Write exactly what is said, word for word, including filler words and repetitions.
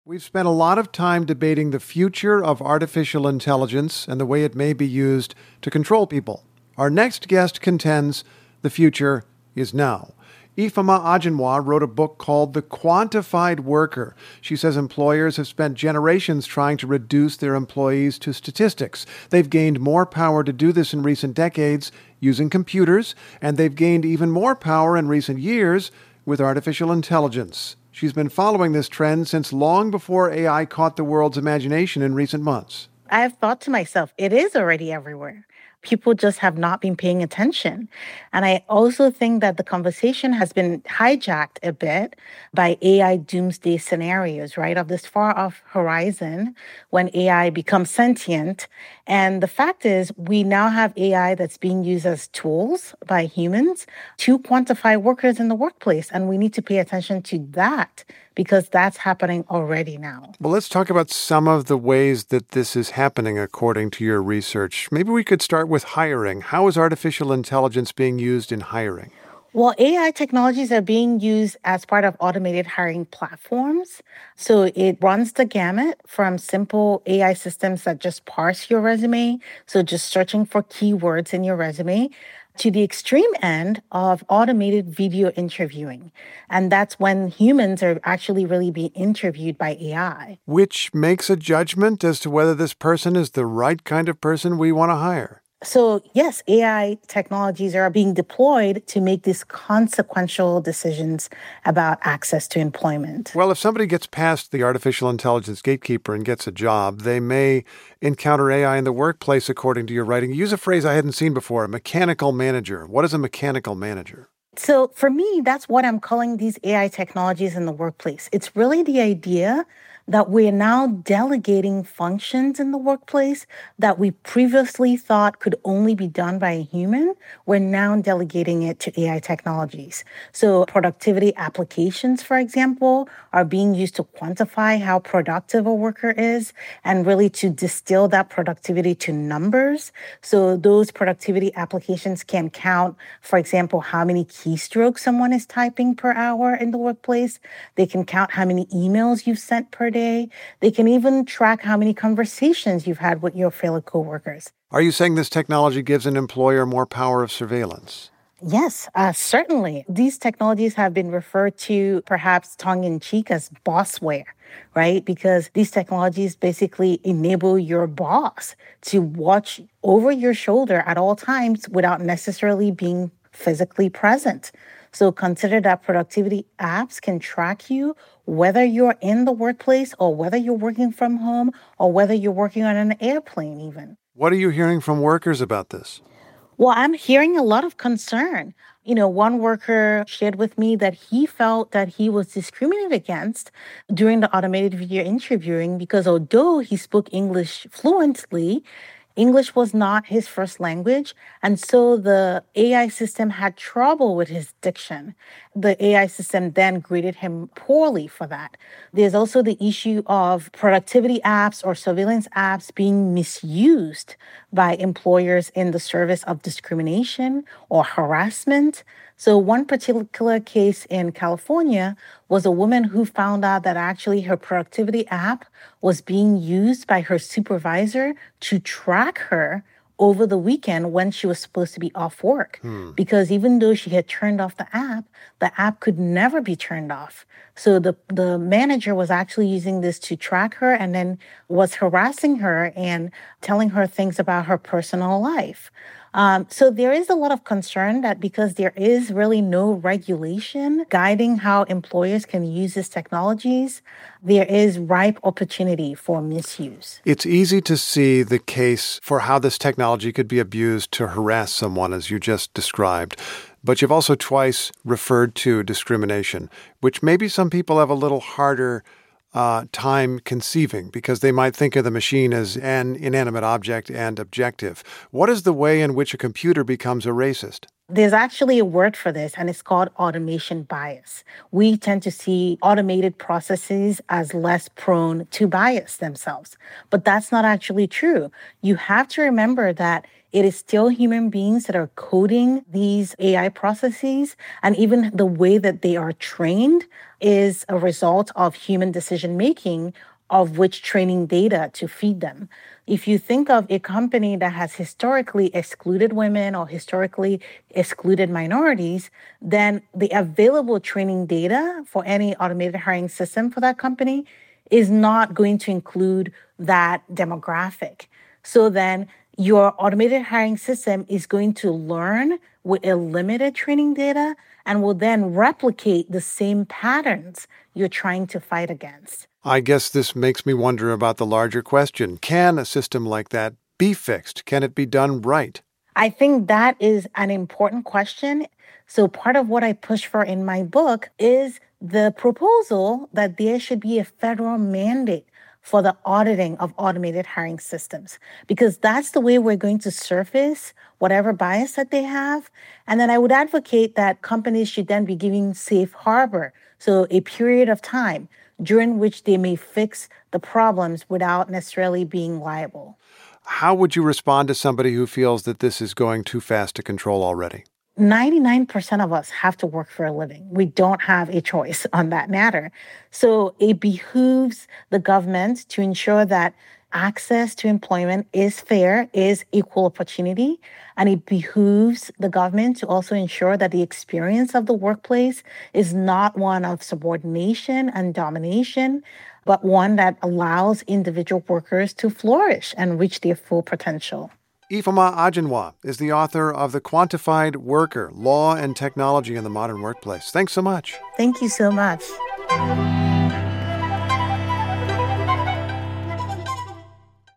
We've spent a lot of time debating the future of artificial intelligence and the way it may be used to control people. Our next guest contends the future is now. Ifeoma Ajinwa wrote a book called The Quantified Worker. She says employers have spent generations trying to reduce their employees to statistics. They've gained more power to do this in recent decades using computers, and they've gained even more power in recent years with artificial intelligence. She's been following this trend since long before A I caught the world's imagination in recent months. I've thought to myself, it is already everywhere. People just have not been paying attention. And I also think that the conversation has been hijacked a bit by A I doomsday scenarios, right? Of this far off horizon when A I becomes sentient. And the fact is, we now have A I that's being used as tools by humans to quantify workers in the workplace. And we need to pay attention to that because that's happening already now. Well, let's talk about some of the ways that this is happening according to your research. Maybe we could start with hiring. How is artificial intelligence being used in hiring? Well, A I technologies are being used as part of automated hiring platforms. So it runs the gamut from simple A I systems that just parse your resume, so just searching for keywords in your resume, to the extreme end of automated video interviewing. And that's when humans are actually really being interviewed by A I. Which makes a judgment as to whether this person is the right kind of person we want to hire. So yes, A I technologies are being deployed to make these consequential decisions about access to employment. Well, if somebody gets past the artificial intelligence gatekeeper and gets a job, they may encounter A I in the workplace, according to your writing. You use a phrase I hadn't seen before, a mechanical manager. What is a mechanical manager? So for me, that's what I'm calling these A I technologies in the workplace. It's really the idea that we're now delegating functions in the workplace that we previously thought could only be done by a human. We're now delegating it to A I technologies. So productivity applications, for example, are being used to quantify how productive a worker is and really to distill that productivity to numbers. So those productivity applications can count, for example, how many keystrokes someone is typing per hour in the workplace. They can count how many emails you've sent per day. They can even track how many conversations you've had with your fellow coworkers. Are you saying this technology gives an employer more power of surveillance? Yes, uh, certainly. These technologies have been referred to perhaps tongue-in-cheek as bossware, right? Because these technologies basically enable your boss to watch over your shoulder at all times without necessarily being physically present. So consider that productivity apps can track you whether you're in the workplace or whether you're working from home or whether you're working on an airplane even. What are you hearing from workers about this? Well, I'm hearing a lot of concern. You know, one worker shared with me that he felt that he was discriminated against during the automated video interviewing because although he spoke English fluently, English was not his first language, and so the A I system had trouble with his diction. The A I system then graded him poorly for that. There's also the issue of productivity apps or surveillance apps being misused by employers in the service of discrimination or harassment. So one particular case in California was a woman who found out that actually her productivity app was being used by her supervisor to track her over the weekend when she was supposed to be off work. Hmm. Because even though she had turned off the app, the app could never be turned off. So the, the manager was actually using this to track her and then was harassing her and telling her things about her personal life. Um, so there is a lot of concern that because there is really no regulation guiding how employers can use these technologies, there is ripe opportunity for misuse. It's easy to see the case for how this technology could be abused to harass someone, as you just described. But you've also twice referred to discrimination, which maybe some people have a little harder Uh, time conceiving because they might think of the machine as an inanimate object and objective. What is the way in which a computer becomes a racist? There's actually a word for this, and it's called automation bias. We tend to see automated processes as less prone to bias themselves, but that's not actually true. You have to remember that It is still human beings that are coding these A I processes, and even the way that they are trained is a result of human decision making, of which training data to feed them. If you think of a company that has historically excluded women or historically excluded minorities, then the available training data for any automated hiring system for that company is not going to include that demographic. So then your automated hiring system is going to learn with a limited training data and will then replicate the same patterns you're trying to fight against. I guess this makes me wonder about the larger question. Can a system like that be fixed? Can it be done right? I think that is an important question. So part of what I push for in my book is the proposal that there should be a federal mandate for the auditing of automated hiring systems, because that's the way we're going to surface whatever bias that they have. And then I would advocate that companies should then be giving safe harbor, so a period of time during which they may fix the problems without necessarily being liable. How would you respond to somebody who feels that this is going too fast to control already? ninety-nine percent of us have to work for a living. We don't have a choice on that matter. So it behooves the government to ensure that access to employment is fair, is equal opportunity. And it behooves the government to also ensure that the experience of the workplace is not one of subordination and domination, but one that allows individual workers to flourish and reach their full potential. Ifeoma Ajinwa is the author of The Quantified Worker, Law and Technology in the Modern Workplace. Thanks so much. Thank you so much.